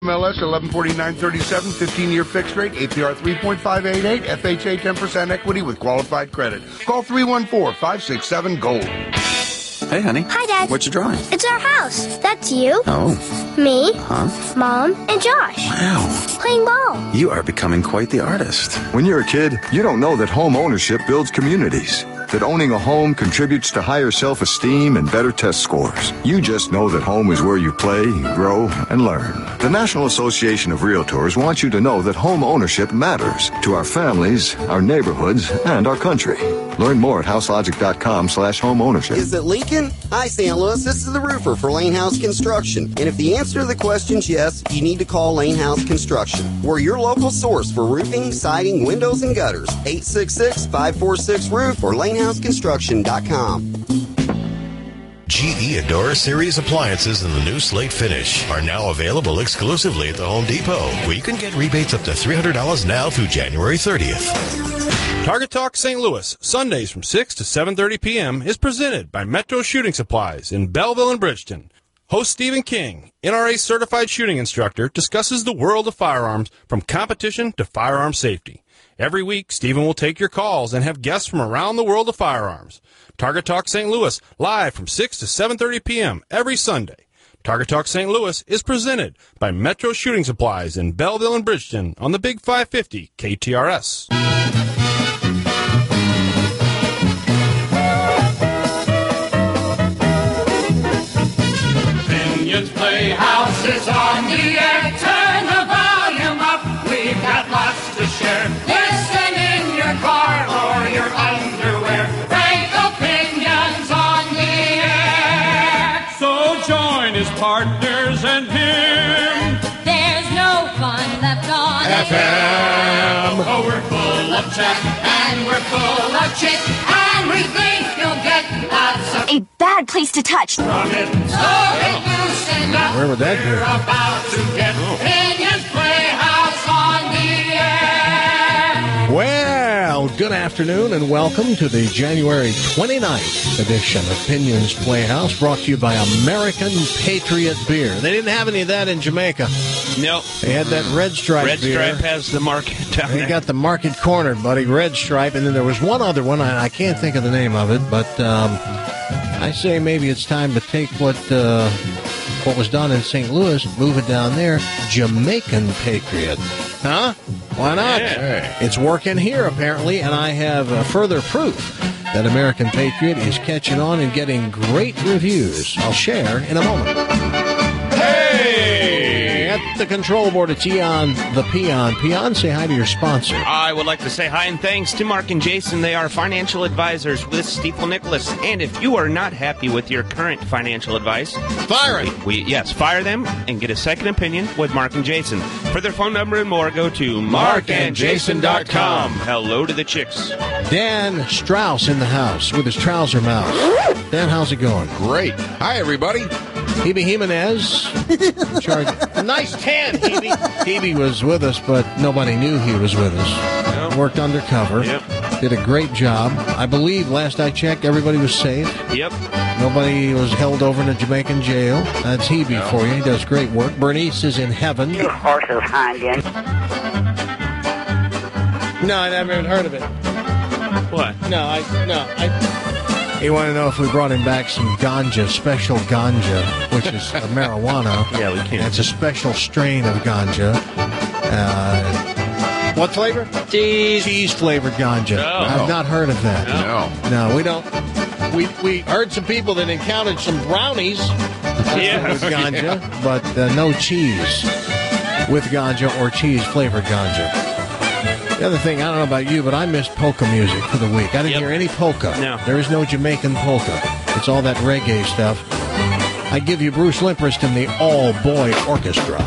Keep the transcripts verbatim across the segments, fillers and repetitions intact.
M L S eleven forty-nine thirty-seven, fifteen-year fixed rate, A P R three point five eight eight, F H A ten percent equity with qualified credit. Call three one four, five six seven, GOLD. Hey, honey. Hi, Dad. What you drawing? It's our house. That's you. Oh. Me. Huh? Mom and Josh. Wow. Playing ball. You are becoming quite the artist. When you're a kid, you don't know that home ownership builds communities, that owning a home contributes to higher self-esteem and better test scores. You just know that home is where you play, grow, and learn. The National Association of Realtors wants you to know that home ownership matters to our families, our neighborhoods, and our country. Learn more at houselogic.com slash home ownership. Is it Lincoln? Hi, Saint Louis. This is the roofer for Lane House Construction. And if the answer to the question is yes, you need to call Lane House Construction. We're your local source for roofing, siding, windows, and gutters. eight six six, five four six, roof or lane house construction dot com. G E Adora Series appliances in the new slate finish are now available exclusively at the Home Depot, where you can get rebates up to three hundred dollars now through January thirtieth. Target Talk Saint Louis, Sundays from six to seven thirty p.m. is presented by Metro Shooting Supplies in Belleville and Bridgeton. Host Stephen King, N R A certified shooting instructor, discusses the world of firearms from competition to firearm safety. Every week, Stephen will take your calls and have guests from around the world of firearms. Target Talk Saint Louis, live from six to seven thirty p.m. every Sunday. Target Talk Saint Louis is presented by Metro Shooting Supplies in Belleville and Bridgeton on the Big five fifty K T R S. Opinions Playhouse is on the air. Turn the volume up. We've got lots to share. Listen in your car or your underwear. Frank Opinions on the air. So join his partners and him. There's no fun left on F M. Oh, we're full of chat and we're full of chit, and we think you'll get lots of a bad place to touch. From it. So get loose and up. Where would that be? We're about to get Opinions Playhouse on the air. Well, good afternoon and welcome to the January twenty-ninth edition of Opinions Playhouse, brought to you by American Patriot Beer. They didn't have any of that in Jamaica. No. They had that Red Stripe Red beer. Stripe has the market down They there. got the market cornered, buddy. Red Stripe. And then there was one other one. I, I can't think of the name of it, but um, I say maybe it's time to take what uh, what was done in Saint Louis, move it down there. Jamaican Patriot. Huh? Why not? Yeah. It's working here, apparently, and I have uh, further proof that American Patriot is catching on and getting great reviews. I'll share in a moment. Hey! At the control board, it's Eon the Peon. Peon, say hi to your sponsor. I would like to say hi and thanks to Mark and Jason. They are financial advisors with Stifel Nicholas. And if you are not happy with your current financial advice, fire it. We, we, yes, fire them and get a second opinion with Mark and Jason. For their phone number and more, go to mark and jason dot com. Hello to the chicks. Dan Strauss in the house with his trouser mouth. Dan, how's it going? Great. Hi, everybody. Hebe Jimenez. Charge. Nice tan, Hebe. Hebe was with us, but nobody knew he was with us. Yep. Worked undercover. Yep. Did a great job. I believe, last I checked, everybody was safe. Yep. Nobody was held over in a Jamaican jail. That's Hebe No. for you. He does great work. Bernice is in heaven. You horses hanging. No, I never even heard of it. What? No, I, no, I... You want to know if we brought him back some ganja, special ganja, which is a marijuana. Yeah, we can. It's a special strain of ganja. Uh, what flavor? Cheese. Cheese-flavored ganja. No. I've not heard of that. No. No, we don't. We we heard some people that encountered some brownies uh, Yeah. with ganja, but uh, no cheese with ganja or cheese-flavored ganja. The other thing, I don't know about you, but I missed polka music for the week. I didn't Yep. hear any polka. No. There is no Jamaican polka. It's all that reggae stuff. I give you Bruce Limprist and the all-boy orchestra.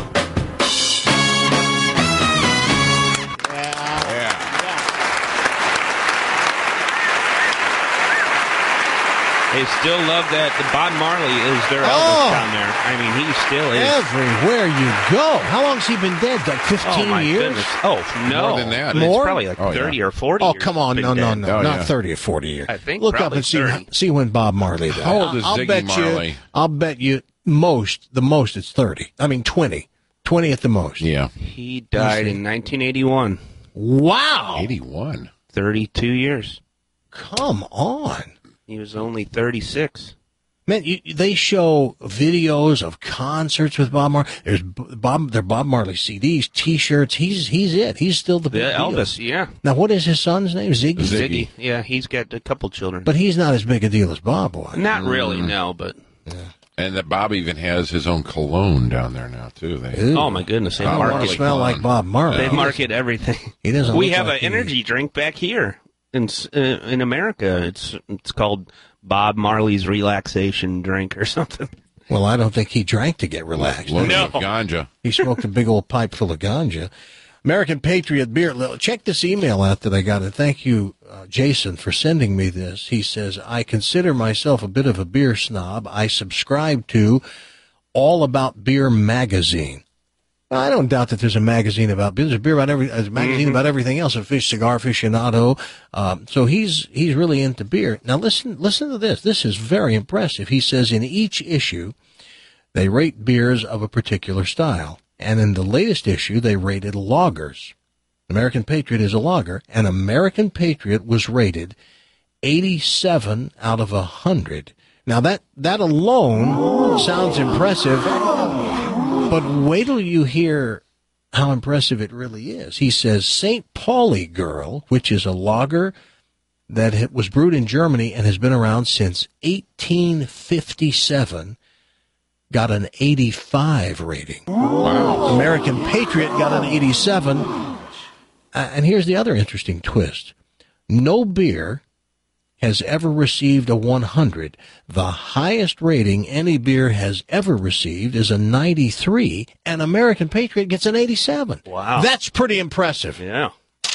They still love that Bob Marley is their Oh. Elvis down there. I mean, he still is. Everywhere you go. How long's he been dead? Like Oh, fifteen my years? goodness. Oh, no. More than that. It's More? probably like Oh, thirty yeah. or forty Oh, years come on. he's No, been no, dead. no. Oh, Not yeah. thirty or forty years. I think Look up probably and see, thirty. see when Bob Marley died. How old is I'll Ziggy bet Marley? You, I'll bet you most, the most it's thirty. I mean, twenty. twenty at the most. Yeah. He died in nineteen eighty-one. Wow. eighty-one. thirty-two years. Come on. He was only thirty-six. Man, you, they show videos of concerts with Bob Marley. There's Bob, they're Bob Marley C Ds, T-shirts. He's he's it. He's still the big The deal. Elvis, yeah. Now, what is his son's name? Ziggy. Ziggy. Yeah, he's got a couple children. But he's not as big a deal as Bob was. Not really, no, but... And that Bob even has his own cologne down there now, too. They, Ooh. Oh, my goodness. They I don't want market to smell like Bob Marley. They market everything. He doesn't We look have like an he- energy drink back here in uh, in America. It's it's called Bob Marley's relaxation drink or something. Well, I don't think he drank to get relaxed. Loaded No. with ganja. He smoked a big old pipe full of ganja. American Patriot Beer. Check this email out that I got, and thank you, uh, Jason, for sending me this. He says, I consider myself a bit of a beer snob. I subscribe to All About Beer magazine. Now, I don't doubt that there's a magazine about beer. There's a beer about every, there's a magazine Mm-hmm. about everything else. A fish cigar aficionado. Um, so he's he's really into beer. Now listen, listen to this. This is very impressive. He says in each issue, they rate beers of a particular style, and in the latest issue, they rated lagers. American Patriot is a lager, and American Patriot was rated eighty-seven out of one hundred. Now that that alone sounds impressive. But wait till you hear how impressive it really is. He says Saint Pauli Girl, which is a lager that was brewed in Germany and has been around since eighteen fifty-seven, got an eighty-five rating. Wow. American Patriot got an eighty-seven. Uh, and here's the other interesting twist. No beer has ever received a one hundred. The highest rating any beer has ever received is a ninety-three, and American Patriot gets an eighty-seven. Wow. That's pretty impressive. Yeah.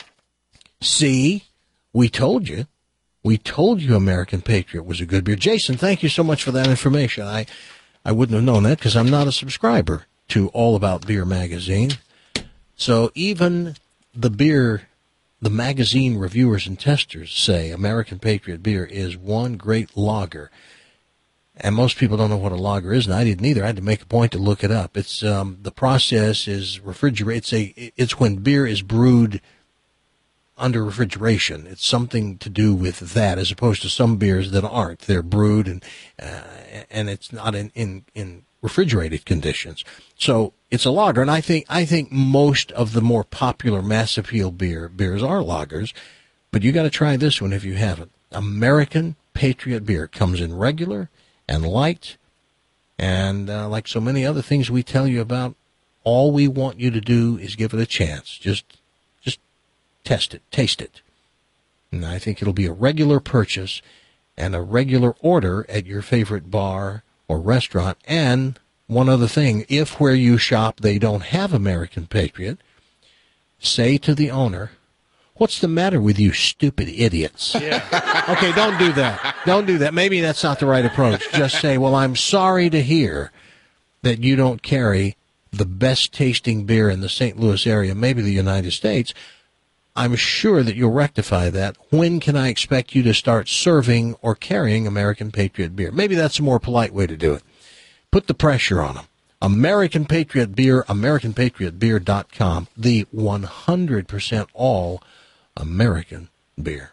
See, we told you. We told you American Patriot was a good beer. Jason, thank you so much for that information. I, I wouldn't have known that because I'm not a subscriber to All About Beer magazine. So even the beer... The magazine reviewers and testers say American Patriot Beer is one great lager. And most people don't know what a lager is, and I didn't either. I had to make a point to look it up. It's um, the process is refrigerate. It's a it's when beer is brewed under refrigeration. It's something to do with that, as opposed to some beers that aren't. They're brewed and uh, and it's not in, in in refrigerated conditions. So it's a lager, and I think I think most of the more popular mass appeal beer beers are lagers, but you got to try this one if you haven't. American Patriot Beer comes in regular and light, and uh, like so many other things we tell you about, all we want you to do is give it a chance. Just just test it, taste it, and I think it'll be a regular purchase and a regular order at your favorite bar or restaurant. And one other thing, if where you shop they don't have American Patriot, say to the owner, what's the matter with you stupid idiots? Yeah. Okay, don't do that. Don't do that. Maybe that's not the right approach. Just say, well, I'm sorry to hear that you don't carry the best tasting beer in the Saint Louis area, maybe the United States. I'm sure that you'll rectify that. When can I expect you to start serving or carrying American Patriot Beer? Maybe that's a more polite way to do it. Put the pressure on them. American Patriot Beer, American Patriot Beer dot com, the one hundred percent all American beer.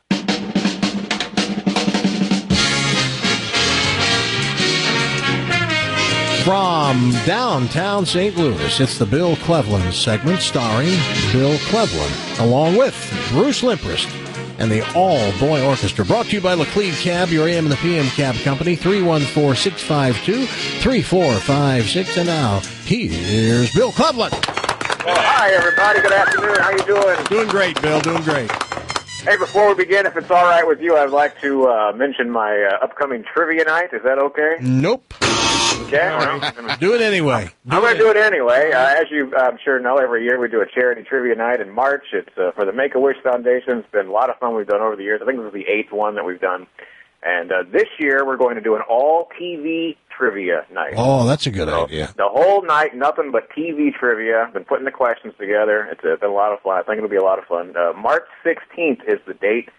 From downtown Saint Louis, it's the Bill Cleveland segment starring Bill Cleveland, along with Bruce Limprist and the All-Boy Orchestra. Brought to you by Laclede Cab, your A M and the P M Cab Company, three one four, six five two, three four five six. And now, here's Bill Cleveland. Well, hi, everybody. Good afternoon. How you doing? Doing great, Bill. Doing great. Hey, before we begin, if it's all right with you, I'd like to uh, mention my uh, upcoming trivia night. Is that okay? Nope. Okay. Well, do it anyway. Do I'm going to do it anyway. Uh, as you, I'm sure, know, every year we do a charity trivia night in March. It's uh, for the Make-A-Wish Foundation. It's been a lot of fun we've done over the years. I think this is the eighth one that we've done. And uh, this year we're going to do an all-T V trivia night. Oh, that's a good so idea. The whole night, nothing but T V trivia. Been putting the questions together. It's uh, been a lot of fun. I think it'll be a lot of fun. Uh, March sixteenth is the date.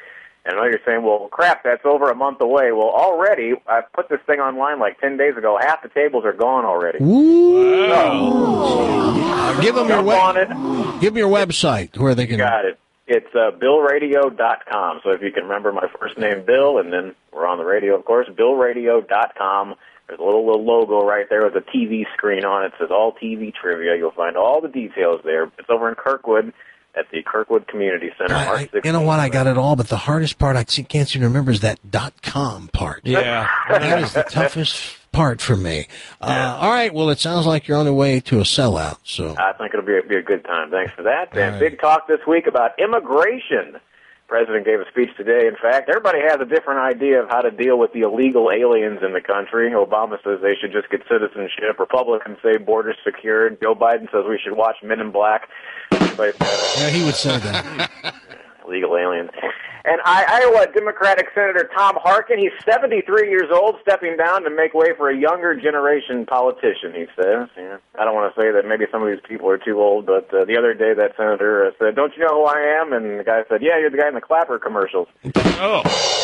And I know you're saying, well, crap, that's over a month away. Well, already, I put this thing online like ten days ago. Half the tables are gone already. Ooh. So, Uh, give them your jump web- on it. Give me your website where they can. Got it. It's uh, bill radio dot com. So if you can remember my first name, Bill, and then we're on the radio, of course, bill radio dot com. There's a little, little logo right there with a T V screen on it. It says All T V Trivia. You'll find all the details there. It's over in Kirkwood at the Kirkwood Community Center. I, March I, sixteenth. you know what? I got it all, but the hardest part I can't seem to remember is that dot com part. Yeah. That is the toughest part for me. Uh, all right. Well, it sounds like you're on the way to a sellout. So I think it'll be a, be a good time. Thanks for that. All and right. big talk this week about immigration. President gave a speech today. In fact, everybody has a different idea of how to deal with the illegal aliens in the country. Obama says they should just get citizenship. Republicans say borders secured. Joe Biden says we should watch Men in Black. Everybody's got a- yeah, he would say that. illegal aliens. And I, Iowa Democratic Senator Tom Harkin, he's seventy-three years old, stepping down to make way for a younger generation politician, he says. Yeah. I don't want to say that maybe some of these people are too old, but uh, the other day that senator uh, said, don't you know who I am? And the guy said, yeah, you're the guy in the Clapper commercials. Oh.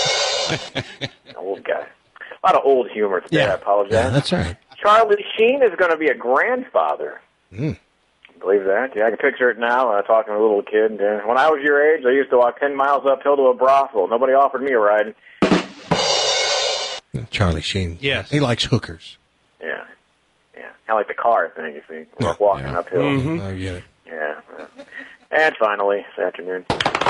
Old guy. A lot of old humor today, Yeah. I apologize. Yeah, that's all right. Charlie Sheen is going to be a grandfather. Mm. Believe that? Yeah, I can picture it now. Uh, talking to a little kid. Uh, when I was your age, I used to walk ten miles uphill to a brothel. Nobody offered me a ride. Charlie Sheen. Yes. He likes hookers. Yeah, yeah. Kind of like the car thing, you see. We're walking Yeah. uphill. Mm-hmm. I get it. Yeah. yeah. And finally, this afternoon,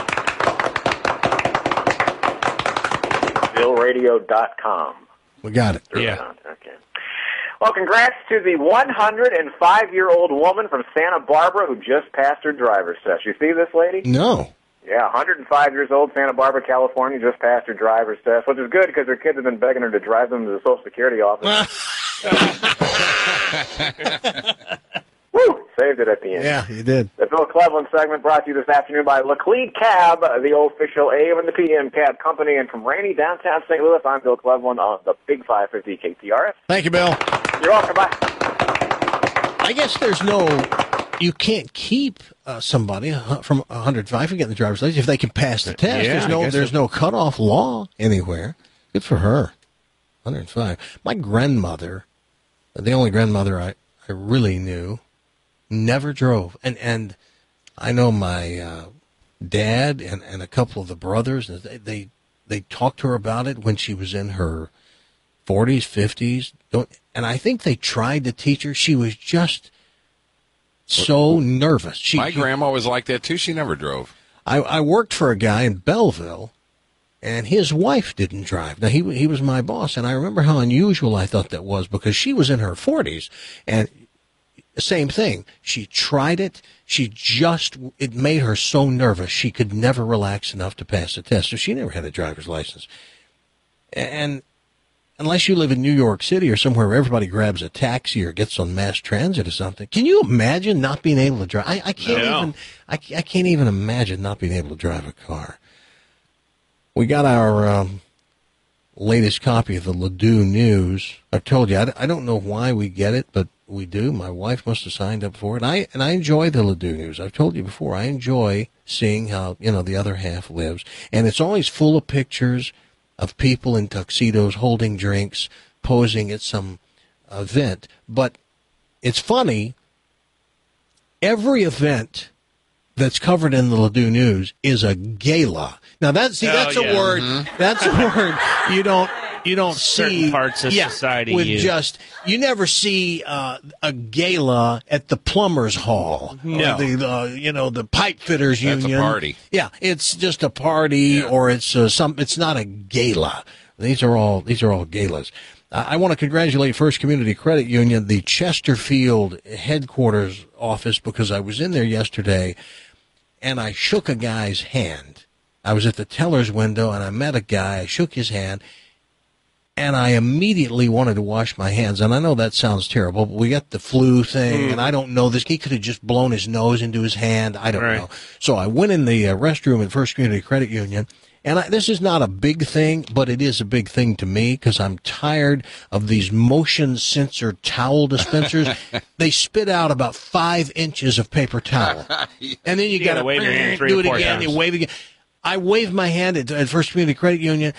bill radio dot com. We got it. Yeah. Okay. Well, congrats to the one hundred five-year-old woman from Santa Barbara who just passed her driver's test. You see this lady? No. Yeah, one hundred five years old, Santa Barbara, California, just passed her driver's test, which is good because her kids have been begging her to drive them to the Social Security office. Woo! Saved it at the end. Yeah, you did. The Bill Cleveland segment brought to you this afternoon by Laclede Cab, the official A M and the P M cab company. And from rainy downtown Saint Louis, I'm Bill Cleveland on the Big five fifty K T R S. Thank you, Bill. You're welcome. Bye. I guess there's no, you can't keep uh, somebody from one hundred five from getting the driver's license if they can pass the test. Yeah, there's I no, guess there's so. no cutoff law anywhere. Good for her. one hundred five. My grandmother, the only grandmother I, I really knew, never drove. And and I know my uh, dad and, and a couple of the brothers, they, they they talked to her about it when she was in her forties, fifties. Don't, and I think they tried to teach her. She was just so nervous. She, My grandma was like that, too. She never drove. I, I worked for a guy in Belleville, and his wife didn't drive. Now, he he was my boss, and I remember how unusual I thought that was because she was in her forties, and same thing. She tried it. She just, it made her so nervous. She could never relax enough to pass the test, so she never had a driver's license. And unless you live in New York City or somewhere where everybody grabs a taxi or gets on mass transit or something, can you imagine not being able to drive? I, I can't No. even. I, I can't even imagine not being able to drive a car. We got our um, latest copy of the Ladue News. I've told you, I, I don't know why we get it, but we do. My wife must have signed up for it. I and I enjoy the Ladue News. I've told you before. I enjoy seeing how you know the other half lives, and it's always full of pictures of people in tuxedos holding drinks, posing at some event. But it's funny, every event that's covered in the Ladue News is a gala. Now that's see, Oh, that's a yeah. word. Mhm. That's a word you don't you don't Certain see parts of yeah, society with use. just you never see uh, a gala at the plumbers hall. No. Or the, the you know the pipe fitters That's a union. party. Yeah, it's just a party, or it's uh, some. It's not a gala. These are all these are all galas. Uh, I want to congratulate First Community Credit Union, the Chesterfield headquarters office, because I was in there yesterday, and I shook a guy's hand. I was at the teller's window, and I met a guy. I shook his hand, and I immediately wanted to wash my hands. And I know that sounds terrible, but we got the flu thing, Mm. and I don't know this. He could have just blown his nose into his hand. I don't Right. know. So I went in the uh, restroom at First Community Credit Union, and I, this is not a big thing, but it is a big thing to me because I'm tired of these motion sensor towel dispensers. They spit out about five inches of paper towel, and then you, You got gotta to wave your hand three do or it four again. times. You wave again. I waved my hand at, at First Community Credit Union,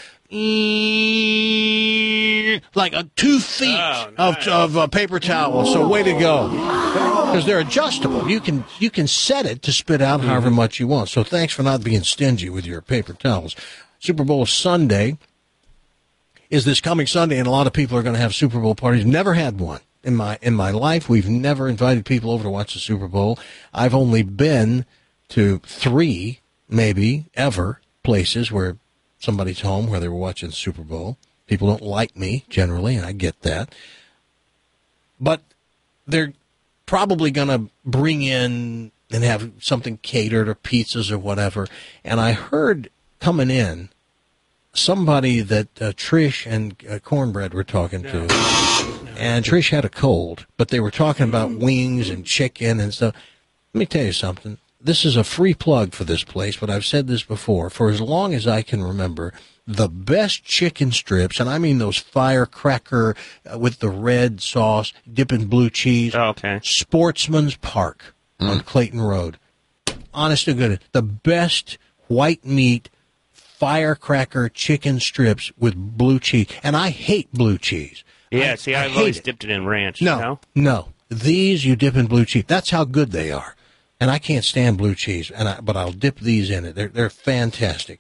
like uh, two feet Oh, nice. of, of uh, paper towel. So way to go. Because they're adjustable. You can you can set it to spit out however much you want. So thanks for not being stingy with your paper towels. Super Bowl Sunday is this coming Sunday, and a lot of people are going to have Super Bowl parties. Never had one in my in my life. We've never invited people over to watch the Super Bowl. I've only been to three, maybe, ever, places where somebody's home where they were watching the Super Bowl. People don't like me, generally, and I get that. But they're probably going to bring in and have something catered or pizzas or whatever. And I heard coming in somebody that uh, Trish and uh, Cornbread were talking to. And Trish had a cold, but they were talking about wings and chicken and stuff. Let me tell you something. This is a free plug for this place, but I've said this before. For as long as I can remember, the best chicken strips, and I mean those firecracker uh, with the red sauce, dipping blue cheese. Oh, okay. Sportsman's Park mm. on Clayton Road. Honest to goodness, the best white meat firecracker chicken strips with blue cheese. And I hate blue cheese. Yeah, I, see, I I've always it. dipped it in ranch. No, no, no. These you dip in blue cheese. That's how good they are. And I can't stand blue cheese, and I, but I'll dip these in it. They're they're fantastic.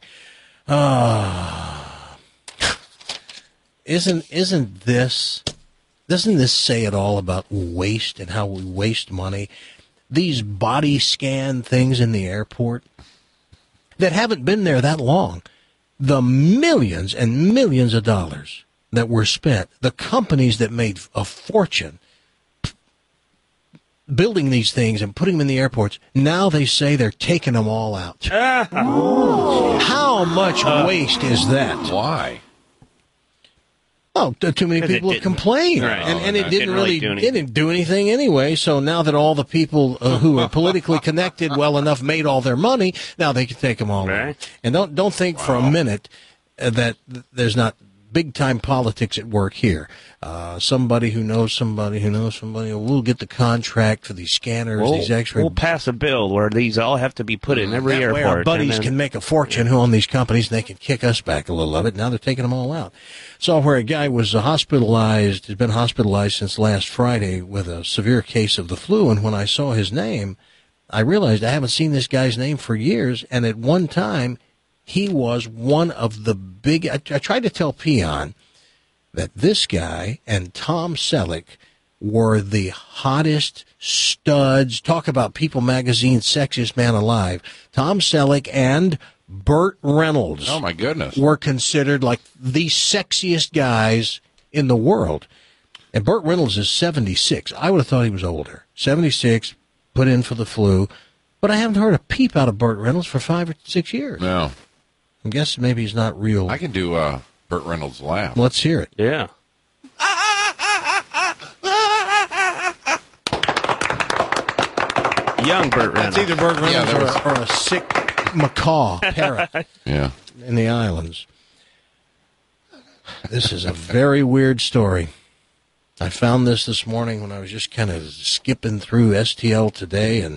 Ah, uh, isn't isn't this? Doesn't this say it all about waste and how we waste money? These body scan things in the airport that haven't been there that long. The millions and millions of dollars that were spent, the companies that made a fortune building these things and putting them in the airports, now they say they're taking them all out. How much uh, waste is that? Why? Oh, too many people have complained, right. and, oh, and it no, didn't, didn't really, really do didn't do anything anyway. So now that all the people uh, who are politically connected well enough made all their money, now they can take them all right. out. And don't don't think wow. for a minute uh, that there's not big time politics at work here. Uh, somebody who knows somebody who knows somebody will get the contract for these scanners, we'll, these X-ray. We'll pass a bill where these all have to be put in every that airport. Way our buddies then, can make a fortune who own these companies, and they can kick us back a little of it. Now they're taking them all out. Saw where a guy was hospitalized, has been hospitalized since last Friday with a severe case of the flu, and when I saw his name, I realized I haven't seen this guy's name for years, and at one time, he was one of the big, I, I tried to tell Peon that this guy and Tom Selleck were the hottest studs. Talk about People Magazine's sexiest man alive. Tom Selleck and Burt Reynolds. Oh, my goodness. Were considered like the sexiest guys in the world. And Burt Reynolds is seventy-six. I would have thought he was older. seventy-six, put in for the flu. But I haven't heard a peep out of Burt Reynolds for five or six years. No. I guess maybe he's not real. I can do uh, Burt Reynolds' laugh. Let's hear it. Yeah. Young Burt Reynolds. It's either Burt Reynolds Yeah, or, was... or a sick macaw parrot yeah. in the islands. This is a very weird story. I found this this morning when I was just kind of skipping through S T L today, and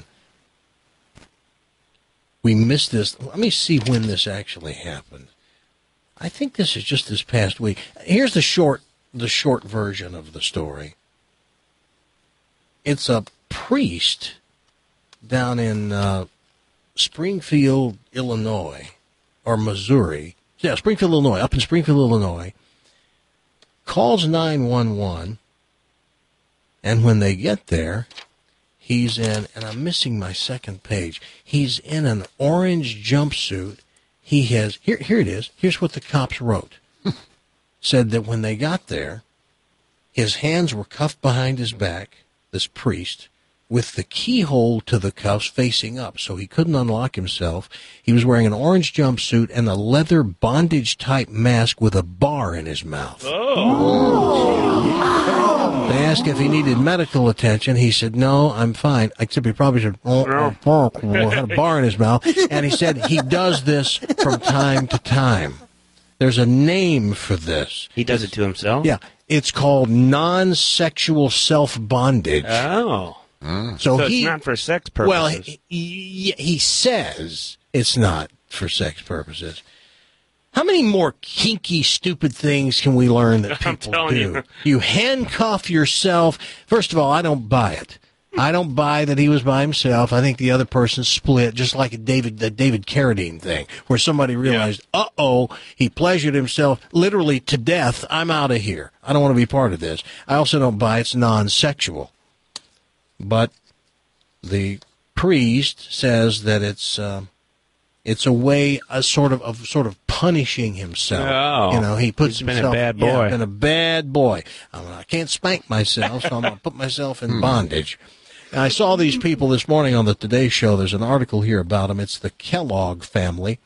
we missed this. Let me see when this actually happened. I think this is just this past week. Here's the short, the short version of the story. It's a priest down in uh, Springfield, Illinois, or Missouri. Yeah, Springfield, Illinois, up in Springfield, Illinois, calls nine one one, and when they get there, he's in, and I'm missing my second page, he's in an orange jumpsuit. He has, here, here it is, here's what the cops wrote. Said that when they got there, his hands were cuffed behind his back, this priest, with the keyhole to the cuffs facing up, so he couldn't unlock himself. He was wearing an orange jumpsuit and a leather bondage-type mask with a bar in his mouth. Oh. They asked if he needed medical attention. He said, no, I'm fine. Except he probably said, oh, oh, oh, oh, had a bar in his mouth. And he said he does this from time to time. There's a name for this. He does it to himself? Yeah. It's called non-sexual self-bondage. Oh. Mm. So, so it's he, not for sex purposes. Well, he, he, he says it's not for sex purposes. How many more kinky, stupid things can we learn that people do? You. you handcuff yourself. First of all, I don't buy it. I don't buy that he was by himself. I think the other person split, just like a David, the David Carradine thing, where somebody realized, yeah. uh-oh, he pleasured himself literally to death. I'm out of here. I don't want to be part of this. I also don't buy it's non-sexual. But the priest says that it's... Uh, It's a way, a sort of, of sort of punishing himself. Oh, you know, he puts he's himself. been a bad boy. Yeah, been a bad boy. I, mean, I can't spank myself, so I'm going to put myself in bondage. And I saw these people this morning on the Today Show. There's an article here about them. It's the Kellogg family.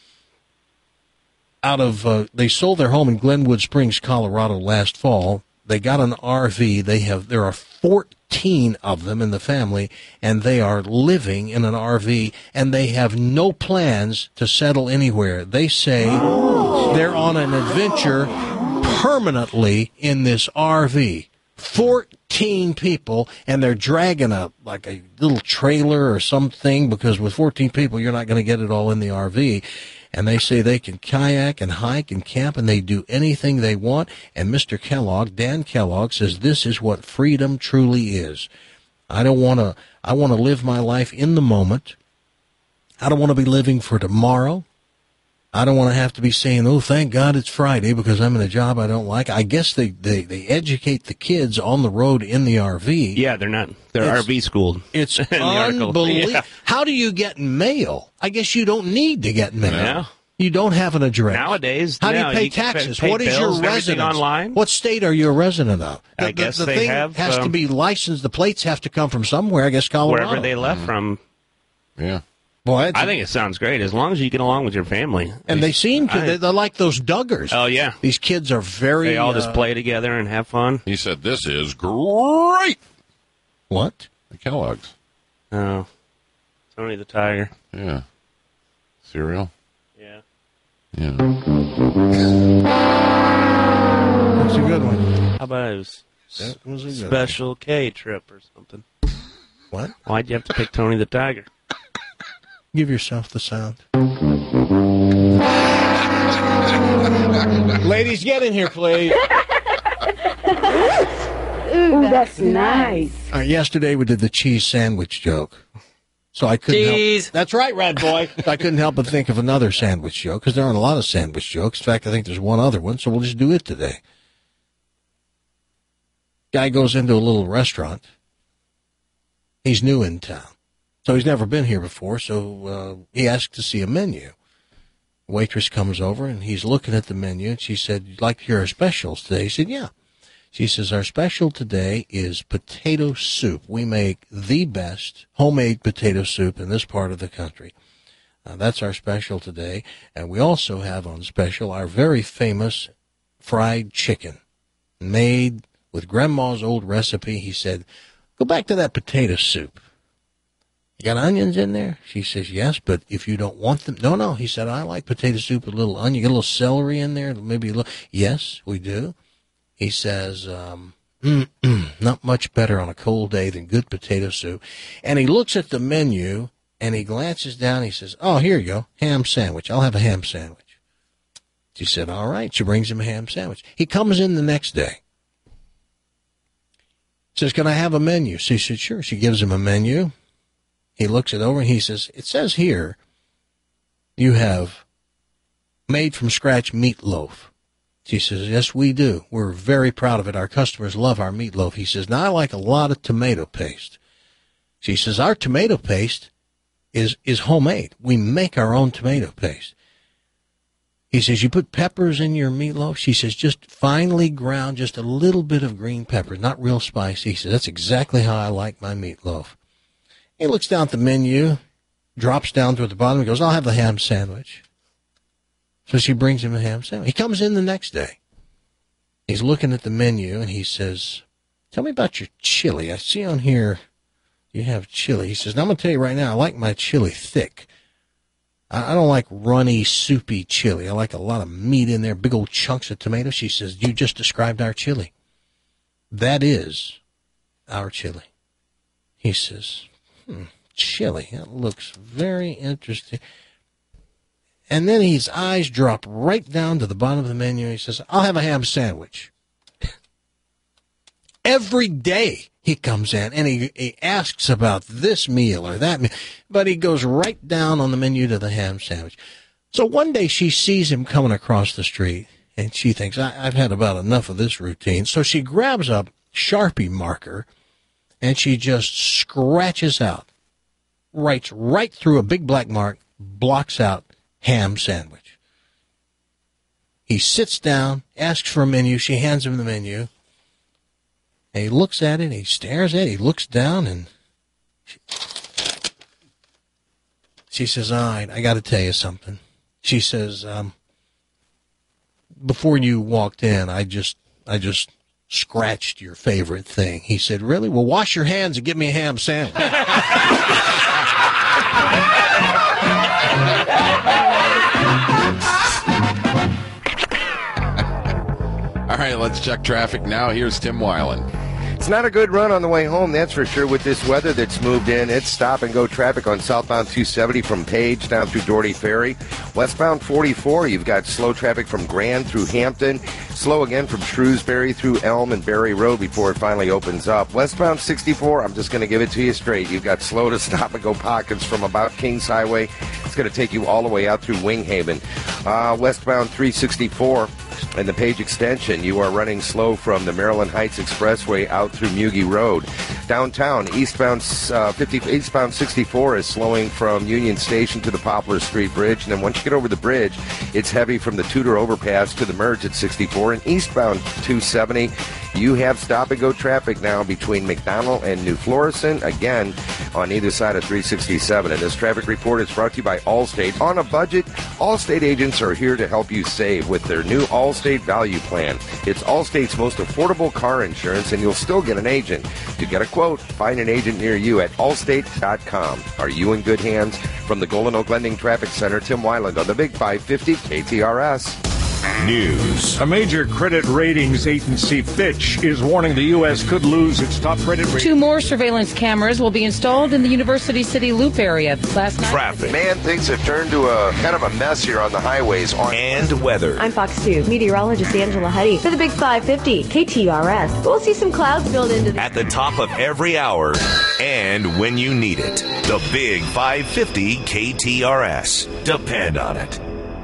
Out of, uh, they sold their home in Glenwood Springs, Colorado last fall. They got an R V. They have, there are fourteen of them in the family, and they are living in an R V, and they have no plans to settle anywhere. They say they're on an adventure permanently in this R V. fourteen people, and they're dragging a, like a little trailer or something, because with fourteen people, you're not going to get it all in the R V. And they say they can kayak and hike and camp, and they do anything they want. And Mister Kellogg, Dan Kellogg, says this is what freedom truly is. I don't want to, I want to live my life in the moment. I don't want to be living for tomorrow. I don't want to have to be saying, oh, thank God it's Friday because I'm in a job I don't like. I guess they, they, they educate the kids on the road in the R V. Yeah, they're not. They're It's- R V schooled. It's in the article. unbelievable. Yeah. How do you get mail? I guess you don't need to get mail. Yeah. You don't have an address. Nowadays, How do no, you pay you can taxes? pay What is bills your and everything residence? online. What state are you a resident of? The, I the- guess the they thing have, has to um, be licensed. The plates have to come from somewhere. I guess Colorado. Wherever they left from. Yeah. Boy, it's- I think it sounds great as long as you get along with your family. and they seem to. I- They're, they're like those Duggars. Oh yeah, These kids are very. they all just uh, play together and have fun. He said, this is great. What? The Kellogg's. Oh, Tony the Tiger. Yeah. Cereal. Yeah. Yeah. That's a good one. How about it was That was a good Special K trip or something? What? Why'd you have to pick Tony the Tiger? Give yourself the sound. Ladies, get in here, please. Ooh, that's nice. Uh, yesterday we did the cheese sandwich joke. So I couldn't Cheese. help. That's right, Red Boy. I couldn't help but think of another sandwich joke, because there aren't a lot of sandwich jokes. In fact, I think there's one other one, so we'll just do it today. Guy goes into a little restaurant. He's new in town, so he's never been here before, so uh, he asked to see a menu. Waitress comes over, and he's looking at the menu, and she said, you'd like to hear our specials today? He said, yeah. She says, our special today is potato soup. We make the best homemade potato soup in this part of the country. Uh, that's our special today. And we also have on special our very famous fried chicken, made with Grandma's old recipe. He said, go back to that potato soup. You got onions in there? She says, yes, but if you don't want them. No, no. He said, I like potato soup with a little onion. You get a little celery in there, maybe a little. Yes, we do. He says, um, not much better on a cold day than good potato soup. And he looks at the menu, and he glances down. He says, oh, here you go, ham sandwich. I'll have a ham sandwich. She said, all right. She brings him a ham sandwich. He comes in the next day. Says, can I have a menu? She said, sure. She gives him a menu. He looks it over, and he says, it says here you have made from scratch meatloaf. She says, yes, we do. We're very proud of it. Our customers love our meatloaf. He says, now I like a lot of tomato paste. She says, our tomato paste is, is homemade. We make our own tomato paste. He says, you put peppers in your meatloaf? She says, just finely ground, just a little bit of green pepper, not real spicy. He says, that's exactly how I like my meatloaf. He looks down at the menu, drops down toward the bottom, and goes, I'll have the ham sandwich. So she brings him a ham sandwich. He comes in the next day. He's looking at the menu, and he says, tell me about your chili. I see on here you have chili. He says, now I'm going to tell you right now, I like my chili thick. I, I don't like runny, soupy chili. I like a lot of meat in there, big old chunks of tomato. She says, you just described our chili. That is our chili. He says, hmm, chili. That looks very interesting. And then his eyes drop right down to the bottom of the menu. He says, I'll have a ham sandwich. Every day he comes in and he, he asks about this meal or that meal, but he goes right down on the menu to the ham sandwich. So one day she sees him coming across the street and she thinks, I, I've had about enough of this routine. So she grabs a Sharpie marker and she just scratches out, writes right through a big black mark, blocks out ham sandwich. He sits down, asks for a menu. She hands him the menu. And he looks at it, he stares at it, he looks down, and she, she says, all right, I got to tell you something. She says, um, before you walked in, I just, I just scratched your favorite thing. He said, really? Well, wash your hands and give me a ham sandwich. All right, let's check traffic now. Here's Tim Weiland. It's not a good run on the way home, that's for sure, with this weather that's moved in. It's stop-and-go traffic on southbound two seventy from Page down through Doherty Ferry. Westbound forty-four, you've got slow traffic from Grand through Hampton. Slow again from Shrewsbury through Elm and Berry Road before it finally opens up. Westbound sixty-four, I'm just going to give it to you straight. You've got slow to stop-and-go pockets from about Kings Highway. It's going to take you all the way out through Winghaven. Uh, westbound three sixty-four and the Page Extension, you are running slow from the Maryland Heights Expressway out through Mugie Road. Downtown, eastbound uh, fifty, eastbound sixty-four is slowing from Union Station to the Poplar Street Bridge. And then once you get over the bridge, it's heavy from the Tudor Overpass to the merge at sixty-four. And eastbound two seventy, you have stop-and-go traffic now between McDonald and New Florissant, again, on either side of three sixty-seven. And this traffic report is brought to you by Allstate. On a budget, Allstate agents are here to help you save with their new Allstate Value Plan. It's Allstate's most affordable car insurance, and you'll still get an agent. To get a quote, find an agent near you at allstate dot com. Are you in good hands? From the Golden Oak Lending Traffic Center, Tim Weiland on the Big five fifty K T R S. News. A major credit ratings agency, Fitch, is warning the U S could lose its top credit rating. Two more surveillance cameras will be installed in the University City Loop area. Last night, traffic. Man, things have turned to a kind of a mess here on the highways. On and weather. I'm Fox two meteorologist Angela Huddy for the Big five fifty K T R S. We'll see some clouds build into the... At the top of every hour and when you need it. The Big five fifty K T R S. Depend on it.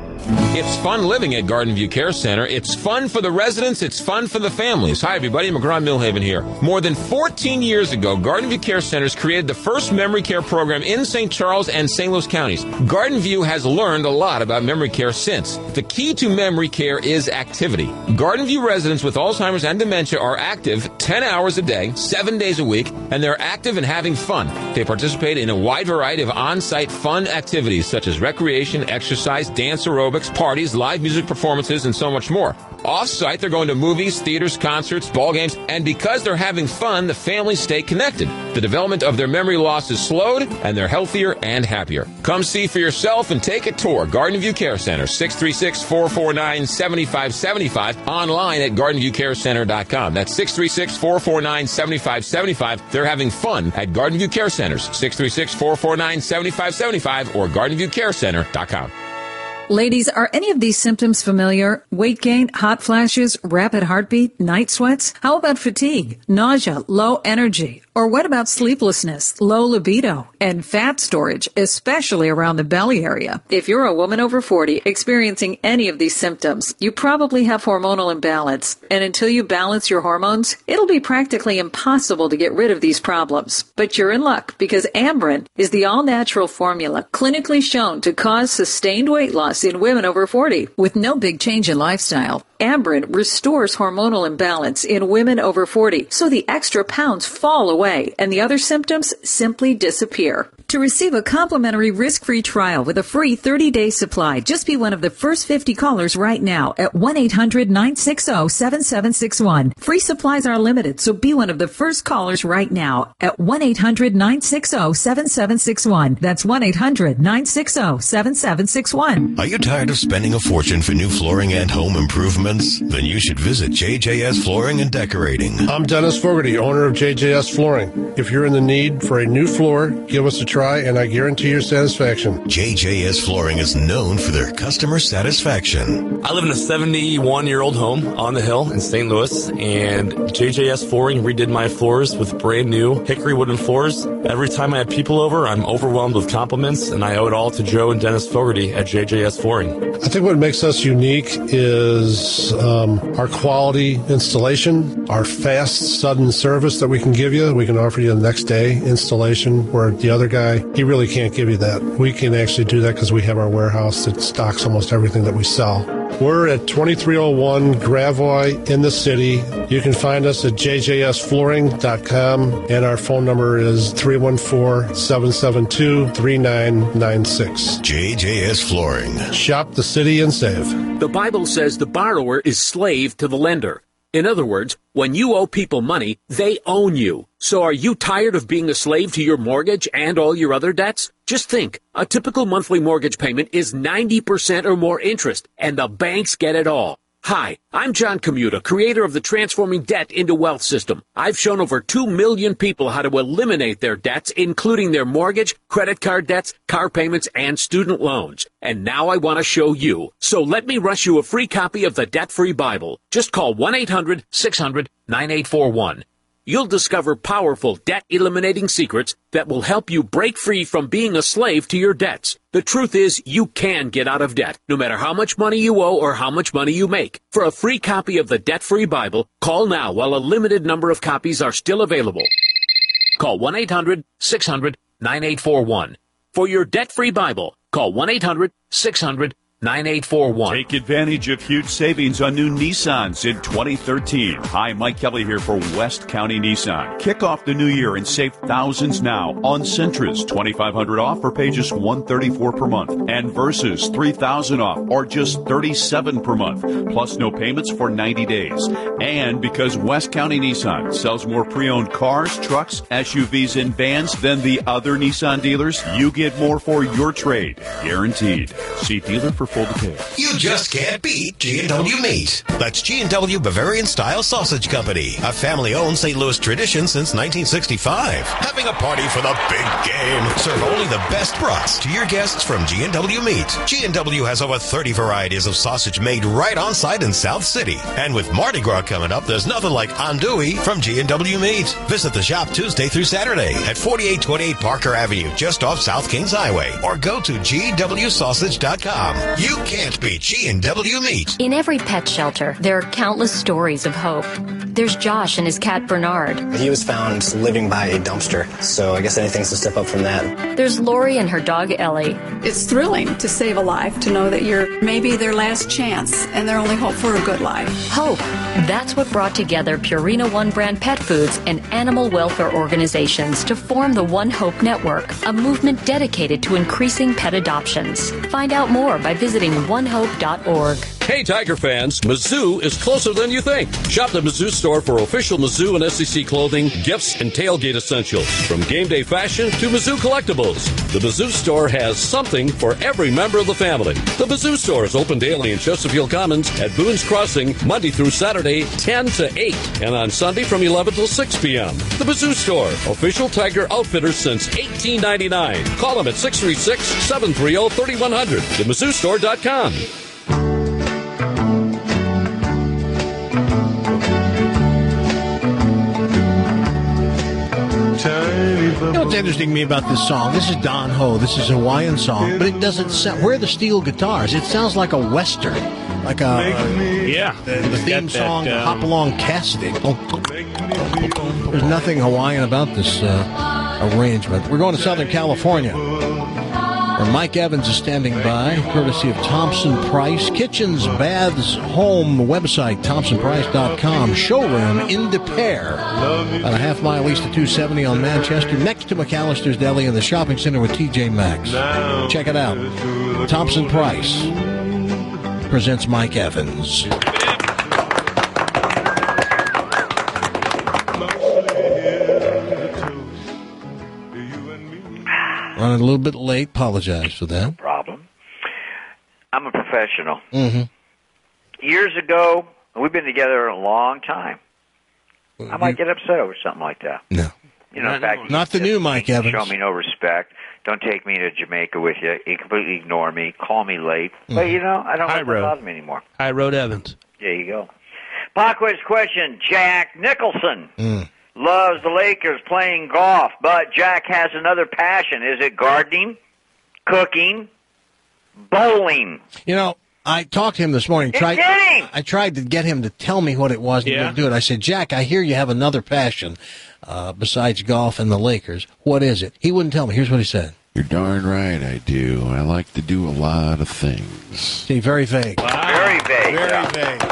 It's fun living at Garden View Care Center. It's fun for the residents. It's fun for the families. Hi, everybody. McGraw Millhaven here. More than fourteen years ago, Garden View Care Centers created the first memory care program in Saint Charles and Saint Louis counties. Garden View has learned a lot about memory care since. The key to memory care is activity. Garden View residents with Alzheimer's and dementia are active ten hours a day, seven days a week, and they're active and having fun. They participate in a wide variety of on-site fun activities such as recreation, exercise, dance aerobics, parties, live music performances, and so much more. Off-site, they're going to movies, theaters, concerts, ball games, and because they're having fun, the families stay connected. The development of their memory loss is slowed, and they're healthier and happier. Come see for yourself and take a tour. Garden View Care Center, six three six, four four nine, seven five seven five, online at garden view care center dot com. That's six three six, four four nine, seven five seven five. They're having fun at Garden View Care Centers, six three six, four four nine, seven five seven five, or garden view care center dot com. Ladies, are any of these symptoms familiar? Weight gain, hot flashes, rapid heartbeat, night sweats? How about fatigue, nausea, low energy? Or what about sleeplessness, low libido, and fat storage, especially around the belly area? If you're a woman over forty experiencing any of these symptoms, you probably have hormonal imbalance. And until you balance your hormones, it'll be practically impossible to get rid of these problems. But you're in luck because Amberen is the all-natural formula clinically shown to cause sustained weight loss in women over forty with no big change in lifestyle. Amberen restores hormonal imbalance in women over forty, so the extra pounds fall away and the other symptoms simply disappear. To receive a complimentary risk-free trial with a free thirty-day supply, just be one of the first fifty callers right now at one eight hundred, nine six zero, seven seven six one. Free supplies are limited, so be one of the first callers right now at one eight hundred, nine six zero, seven seven six one. That's one eight hundred, nine six zero, seven seven six one. Are you tired of spending a fortune for new flooring and home improvements? Then you should visit J J S Flooring and Decorating. I'm Dennis Fogarty, owner of J J S Flooring. If you're in the need for a new floor, give us a try. try, and I guarantee your satisfaction. J J S Flooring is known for their customer satisfaction. I live in a seventy-one-year-old home on the hill in Saint Louis, and J J S Flooring redid my floors with brand new hickory wooden floors. Every time I have people over, I'm overwhelmed with compliments, and I owe it all to Joe and Dennis Fogarty at J J S Flooring. I think what makes us unique is um, our quality installation, our fast, sudden service that we can give you. We can offer you the next day installation, where the other guy, he really can't give you that. We can actually do that because we have our warehouse that stocks almost everything that we sell. We're at twenty-three oh one Gravois in the city. You can find us at j j s flooring dot com, and our phone number is three one four, seven seven two, three nine nine six. J J S Flooring. Shop the city and save. The Bible says the borrower is slave to the lender. In other words, when you owe people money, they own you. So are you tired of being a slave to your mortgage and all your other debts? Just think, a typical monthly mortgage payment is ninety percent or more interest, and the banks get it all. Hi, I'm John Commuta, creator of the Transforming Debt into Wealth system. I've shown over two million people how to eliminate their debts, including their mortgage, credit card debts, car payments, and student loans. And now I want to show you. So let me rush you a free copy of the Debt-Free Bible. Just call one eight hundred six hundred nine eight four one. You'll discover powerful debt-eliminating secrets that will help you break free from being a slave to your debts. The truth is, you can get out of debt, no matter how much money you owe or how much money you make. For a free copy of the Debt-Free Bible, call now while a limited number of copies are still available. Call one eight hundred six hundred nine eight four one. For your Debt-Free Bible, call one eight hundred six hundred nine eight four one. Take advantage of huge savings on new Nissans in twenty thirteen. Hi, Mike Kelly here for West County Nissan. Kick off the new year and save thousands now on Sentras, twenty-five hundred dollars off or pay just one hundred thirty-four dollars per month. And Versus, three thousand dollars off or just thirty-seven dollars per month. Plus no payments for ninety days. And because West County Nissan sells more pre-owned cars, trucks, S U Vs, and vans than the other Nissan dealers, you get more for your trade. Guaranteed. See dealer for full details. You just can't beat G and W Meat. That's G and W Bavarian Style Sausage Company, a family-owned Saint Louis tradition since nineteen sixty-five. Having a party for the big game. Serve only the best brats to your guests from G and W Meat. G and W has over thirty varieties of sausage made right on site in South City. And with Mardi Gras coming up, there's nothing like andouille from G and W Meat. Visit the shop Tuesday through Saturday at forty-eight twenty-eight Parker Avenue, just off South Kings Highway. Or go to G W sausage dot com. You can't beat G and W Meat. In every pet shelter, there are countless stories of hope. There's Josh and his cat Bernard. He was found living by a dumpster, so I guess anything's a step up from that. There's Lori and her dog Ellie. It's thrilling to save a life, to know that you're maybe their last chance and their only hope for a good life. Hope. That's what brought together Purina One Brand Pet Foods and animal welfare organizations to form the One Hope Network, a movement dedicated to increasing pet adoptions. Find out more by visiting one hope dot org. Hey, Tiger fans, Mizzou is closer than you think. Shop the Mizzou store for official Mizzou and S E C clothing, gifts, and tailgate essentials. From game day fashion to Mizzou collectibles, the Mizzou store has something for every member of the family. The Mizzou store is open daily in Chesterfield Commons at Boone's Crossing, Monday through Saturday, ten to eight, and on Sunday from eleven till six p.m. The Mizzou store, official Tiger outfitter since eighteen ninety-nine. Call them at six three six, seven three zero, three one zero zero, the mizzou store dot com. You know what's interesting to me about this song? This is Don Ho. This is a Hawaiian song, but it doesn't sound. Where are the steel guitars? It sounds like a western, like a yeah. The, the theme that, song, um, Hop Along Cassidy. There's nothing Hawaiian about this uh, arrangement. We're going to Southern California, where Mike Evans is standing by, courtesy of Thompson Price. Kitchens, baths, home website, thompson price dot com. Showroom in De Pere, about a half mile east of two seventy on Manchester, next to McAllister's Deli in the shopping center with T J Maxx. Check it out. Thompson Price presents Mike Evans. Running a little bit late. Apologize for that. No problem. I'm a professional. Mm-hmm. Years ago, we've been together a long time. I might get upset over something like that. No. You know, in Not, fact, not the new Mike Evans. show me no respect. Don't take me to Jamaica with you. You completely ignore me. Call me late. Mm. But, you know, I don't High let that road. bother me anymore. High Road Evans. There you go. Pop quiz question. Jack Nicholson Mm. loves the Lakers playing golf, but Jack has another passion. Is it gardening, cooking, bowling? You know, I talked to him this morning. He's Tried, kidding! I tried to get him to tell me what it was and he Yeah. wouldn't do it. I said, Jack, I hear you have another passion uh, besides golf and the Lakers. What is it? He wouldn't tell me. Here's what he said. You're darn right I do. I like to do a lot of things. See, very vague. Very vague. Very yeah. vague.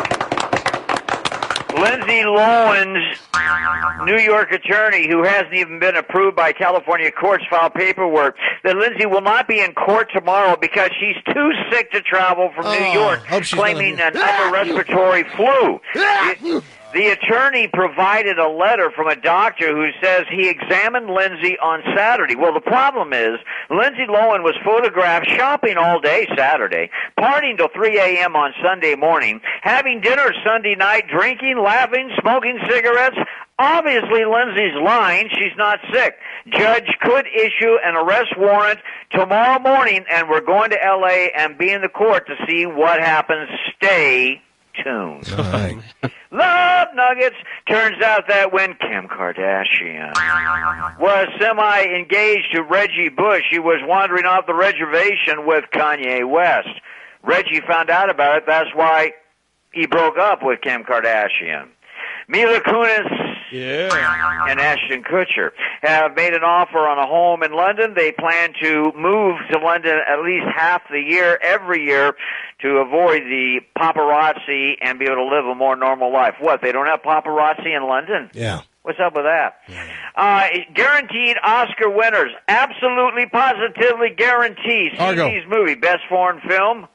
Lindsay Lohan's New York attorney, who hasn't even been approved by California courts, filed paperwork that Lindsay will not be in court tomorrow because she's too sick to travel from New Oh, York, hope she's claiming gonna an be- upper respiratory flu. The, the attorney provided a letter from a doctor who says he examined Lindsay on Saturday. Well, the problem is Lindsay Lohan was photographed shopping all day Saturday, partying till three a.m. on Sunday morning, having dinner Sunday night, drinking, laughing, smoking cigarettes. Obviously, Lindsay's lying. She's not sick. Judge could issue an arrest warrant tomorrow morning, and we're going to L A and be in the court to see what happens. Stay tuned. All right. Love Nuggets. Turns out that when Kim Kardashian was semi-engaged to Reggie Bush, she was wandering off the reservation with Kanye West. Reggie found out about it. That's why he broke up with Kim Kardashian. Mila Kunis Yeah. and Ashton Kutcher have made an offer on a home in London. They plan to move to London at least half the year, every year, to avoid the paparazzi and be able to live a more normal life. What, they don't have paparazzi in London? Yeah. What's up with that? Uh, guaranteed Oscar winners. Absolutely, positively guaranteed. Argo. C D's movie, Best Foreign Film,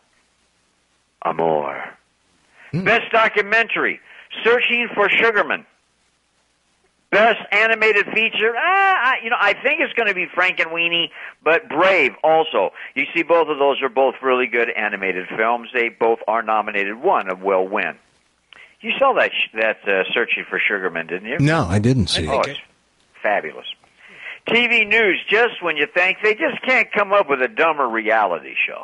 Amor. Hmm. Best Documentary, Searching for Sugarman. Best Animated Feature, ah, I, you know, I think it's going to be Frankenweenie, but Brave also. You see, both of those are both really good animated films. They both are nominated. One will win. You saw that sh- that uh, Searching for Sugarman, didn't you? No, I didn't see Oh, it. it's fabulous. T V news, just when you think they just can't come up with a dumber reality show.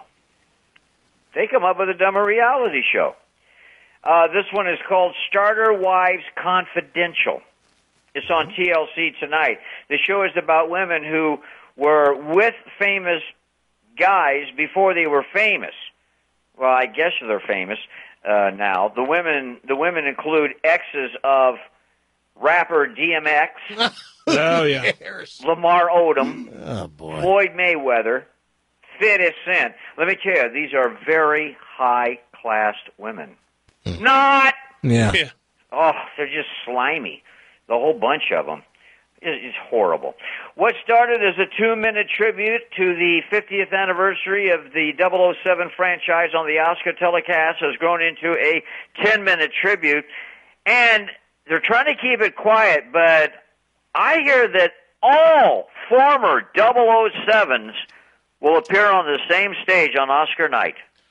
They come up with a dumber reality show. Uh, this one is called Starter Wives Confidential. It's on T L C tonight. The show is about women who were with famous guys before they were famous. Well, I guess they're famous uh, now. The women, the women include exes of rapper D M X, Oh, yeah. Lamar Odom, Oh, boy. Floyd Mayweather, fifty Cent. Let me tell you, these are very high-classed women. Not. Yeah. Yeah. Oh, they're just slimy. The whole bunch of them. It's it's horrible. What started as a two-minute tribute to the fiftieth anniversary of the double oh seven franchise on the Oscar telecast has grown into a ten-minute tribute. And they're trying to keep it quiet, but I hear that all former double oh sevens will appear on the same stage on Oscar night.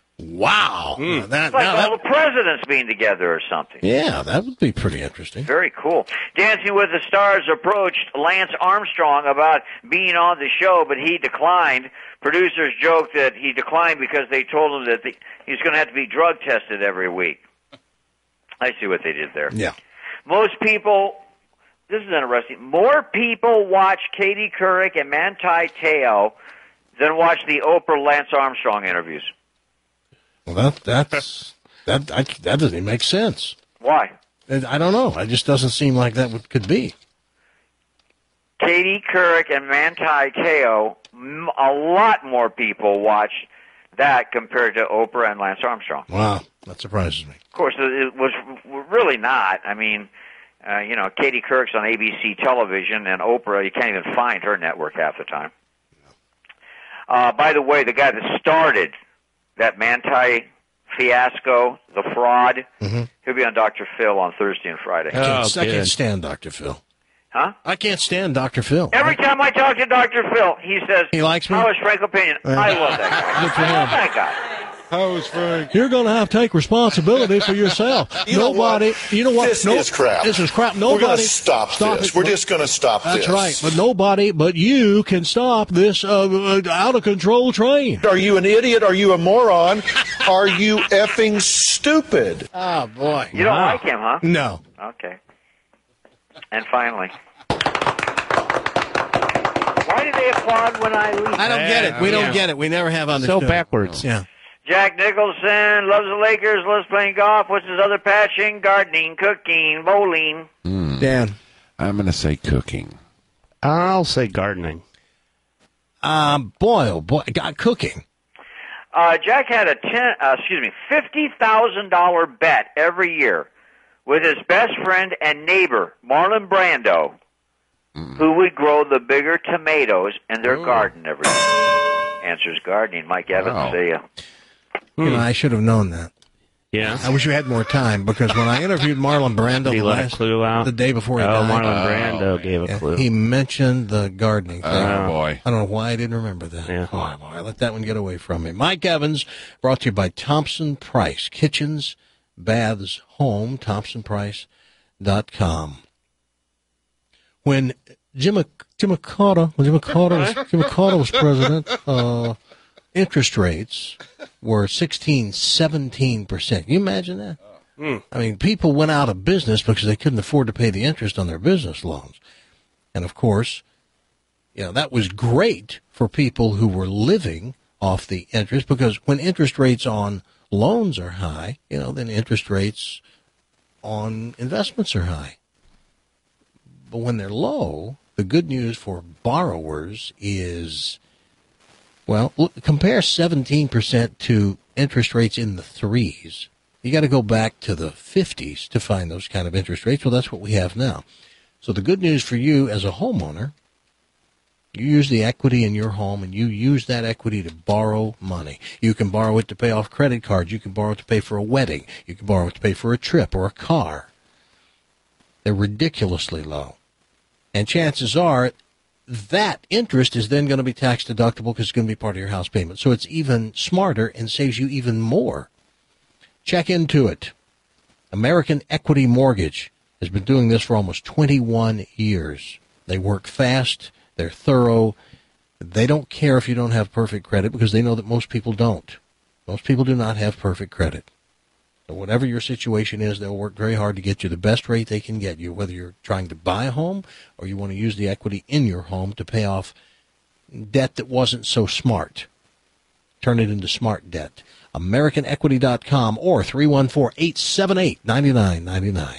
Wow. Mm. That, It's like now all that- the presidents being together or something. yeah, that would be pretty interesting. Very cool. Dancing with the Stars approached Lance Armstrong about being on the show, but he declined. Producers joked that he declined because they told him that the, he's going to have to be drug tested every week. I see what they did there. Yeah. Most people, this is interesting, more people watch Katie Couric and Manti Te'o than watch the Oprah Lance Armstrong interviews. Well, that that's that I, that doesn't even make sense. Why? I I don't know. It just doesn't seem like that would, could be. Katie Couric and Manti Te'o, m- a lot more people watch that compared to Oprah and Lance Armstrong. Wow, that surprises me. Of course, it was really not. I mean, uh, you know, Katie Couric's on A B C television, and Oprah, you can't even find her network half the time. Uh, by the way, the guy that started that Manti fiasco, the fraud, Mm-hmm. he'll be on Doctor Phil on Thursday and Friday. I can't, Oh, I good. can't stand Doctor Phil. Huh? I can't stand Doctor Phil. Every time I talk to Doctor Phil, he says, He likes me? how is Frank Opinion? Yeah. I love that guy. Good for I love him. that guy. Hose Frank. You're going to have to take responsibility for yourself. You know Nobody, what? you know what? This no, is crap. This is crap. Nobody. We're going to stop, stop this. it. We're just going to stop That's this. right. But nobody but you can stop this uh, out of control train. Are you an idiot? Are you a moron? Are you effing stupid? Oh, boy. You don't like him, huh? No. Okay. And finally. Why do they applaud when I leave? I don't get it. We don't Yeah. get it. We never have understood. So backwards. Yeah. Jack Nicholson loves the Lakers, loves playing golf. What's his other passion? Gardening, cooking, bowling. Hmm. Dan. I'm going to say cooking. I'll say gardening. Um, boy, oh boy, God, cooking. Uh, Jack had a ten, uh, excuse me, fifty thousand dollar bet every year with his best friend and neighbor Marlon Brando, Mm. who would grow the bigger tomatoes in their garden every year. Answers gardening. Mike Evans, Wow. see ya. You know, I should have known that. Yeah. I wish we had more time because when I interviewed Marlon Brando He the, let a last, clue out? the day before he Oh, died, Marlon Brando gave a yeah, clue. He mentioned the gardening thing. Oh, boy. I don't know why I didn't remember that. Yeah. Oh, boy, I let that one get away from me. Mike Evans, brought to you by Thompson Price. Kitchens, baths, home, thompson price dot com. When Jimmy, Jimmy Carter, when Jimmy Carter was, Jimmy Carter was president, uh, interest rates were sixteen, seventeen percent. Can you imagine that? Mm. I mean, people went out of business because they couldn't afford to pay the interest on their business loans. And, of course, you know, that was great for people who were living off the interest because when interest rates on loans are high, you know, then interest rates on investments are high. But when they're low, the good news for borrowers is, well, look, compare seventeen percent to interest rates in the threes. You got to go back to the fifties to find those kind of interest rates. Well, that's what we have now. So the good news for you as a homeowner, you use the equity in your home and you use that equity to borrow money. You can borrow it to pay off credit cards. You can borrow it to pay for a wedding. You can borrow it to pay for a trip or a car. They're ridiculously low. And chances are that interest is then going to be tax deductible because it's going to be part of your house payment. So it's even smarter and saves you even more. Check into it. American Equity Mortgage has been doing this for almost twenty-one years. They work fast. They're thorough. They don't care if you don't have perfect credit because they know that most people don't. Most people do not have perfect credit. So whatever your situation is, they'll work very hard to get you the best rate they can get you, whether you're trying to buy a home or you want to use the equity in your home to pay off debt that wasn't so smart. Turn it into smart debt. American Equity dot com or three one four, eight seven eight, nine nine nine nine.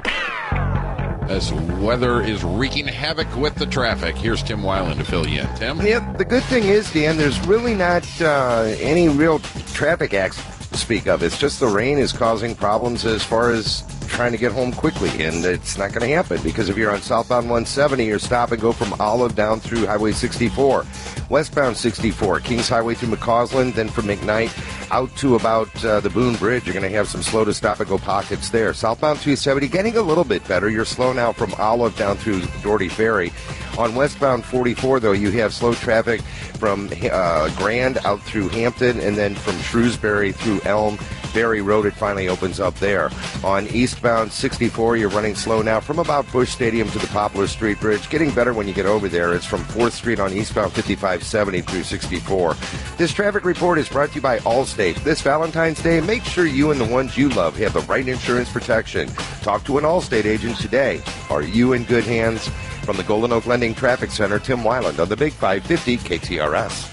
This weather is wreaking havoc with the traffic. Here's Tim Weiland to fill you in. Tim? Yeah, the good thing is, Dan, there's really not uh, any real traffic accidents to speak of. It's just the rain is causing problems as far as trying to get home quickly, and it's not going to happen because if you're on southbound one seventy, you're stop and go from Olive down through Highway sixty-four, westbound sixty-four, Kings Highway through McCausland, then from McKnight out to about uh, the Boone Bridge. You're going to have some slow to stop and go pockets there. Southbound two seventy getting a little bit better. You're slow now from Olive down through Doherty Ferry. On westbound forty-four, though, you have slow traffic from uh, Grand out through Hampton, and then from Shrewsbury through Elm. Berry Road, it finally opens up there. On eastbound sixty-four, you're running slow now from about Busch Stadium to the Poplar Street Bridge. Getting better when you get over there. It's from fourth Street on eastbound fifty-five seventy through sixty-four. This traffic report is brought to you by Allstate. This Valentine's Day, make sure you and the ones you love have the right insurance protection. Talk to an Allstate agent today. Are you in good hands? From the Golden Oak Lending Traffic Center, Tim Weiland on the Big five fifty K T R S.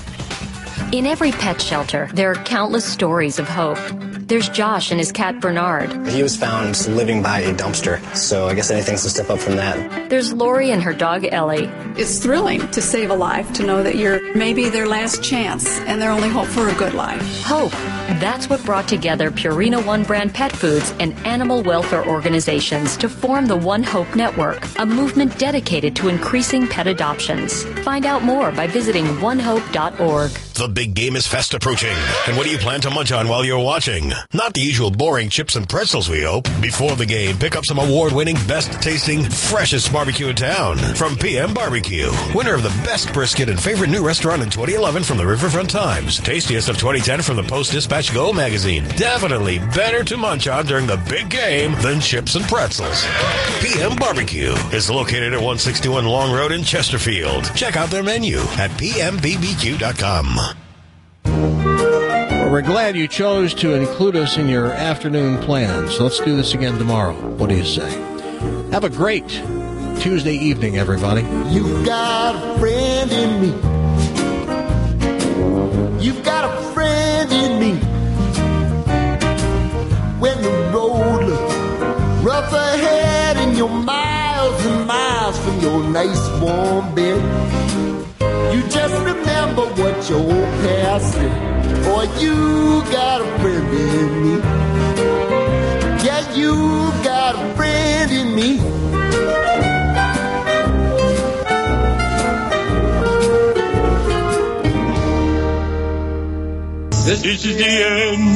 In every pet shelter, there are countless stories of hope. There's Josh and his cat Bernard. He was found living by a dumpster, so I guess anything's to step up from that. There's Lori and her dog Ellie. It's thrilling to save a life, to know that you're maybe their last chance and their only hope for a good life. Hope. That's what brought together Purina One brand pet foods and animal welfare organizations to form the One Hope Network, a movement dedicated to increasing pet adoptions. Find out more by visiting one hope dot org. The big game is fast approaching. And what do you plan to munch on while you're watching? Not the usual boring chips and pretzels, we hope. Before the game, pick up some award-winning, best-tasting, freshest barbecue in town from P M Barbecue. Winner of the best brisket and favorite new restaurant in twenty eleven from the Riverfront Times. Tastiest of twenty ten from the Post-Dispatch Go magazine. Definitely better to munch on during the big game than chips and pretzels. P M Barbecue is located at one sixty-one Long Road in Chesterfield. Check out their menu at p m b b q dot com. Well, we're glad you chose to include us in your afternoon plans. Let's do this again tomorrow. What do you say? Have a great Tuesday evening, everybody. You've got a friend in me. You've got a friend in me. When the road looks rough ahead and you're miles and miles from your nice warm bed, you just remember what your old past said. Boy, you got a friend in me. Yeah, you got a friend in me. This is the end,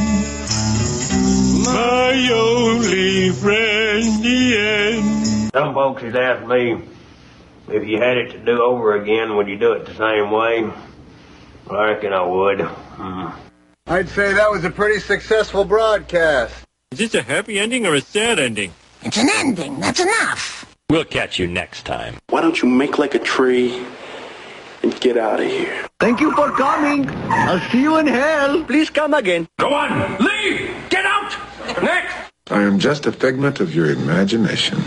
my only friend, the end. Some folks has asked me, if you had it to do over again, would you do it the same way? Well, I reckon I would. Mm. I'd say that was a pretty successful broadcast. Is this a happy ending or a sad ending? It's an ending. That's enough. We'll catch you next time. Why don't you make like a tree and get out of here? Thank you for coming. I'll see you in hell. Please come again. Go on, leave! Get out! Next! I am just a figment of your imagination.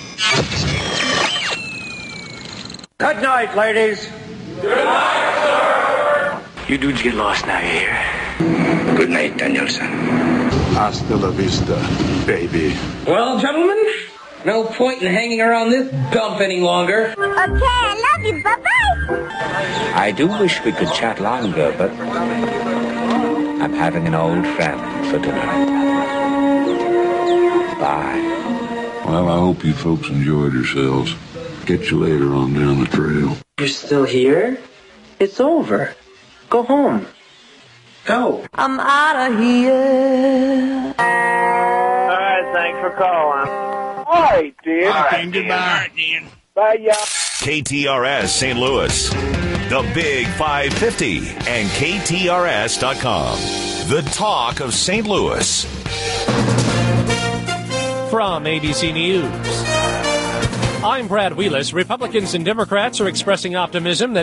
Good night, ladies. Good night, sir! You dudes get lost now, you hear? Good night, Danielson. Hasta la vista, baby. Well, gentlemen, no point in hanging around this dump any longer. Okay, I love you. Bye-bye. I do wish we could chat longer, but I'm having an old friend for dinner. Bye. Well, I hope you folks enjoyed yourselves. Get you later on down the trail. You're still here? It's over. Go home. Go. I'm out of here. All right, thanks for calling. All right, Dan. All right, goodbye. Dan. Bye, y'all. K T R S Saint Louis, the Big five fifty, and K T R S dot com. The talk of Saint Louis. From A B C News, I'm Brad Wheelis. Republicans and Democrats are expressing optimism that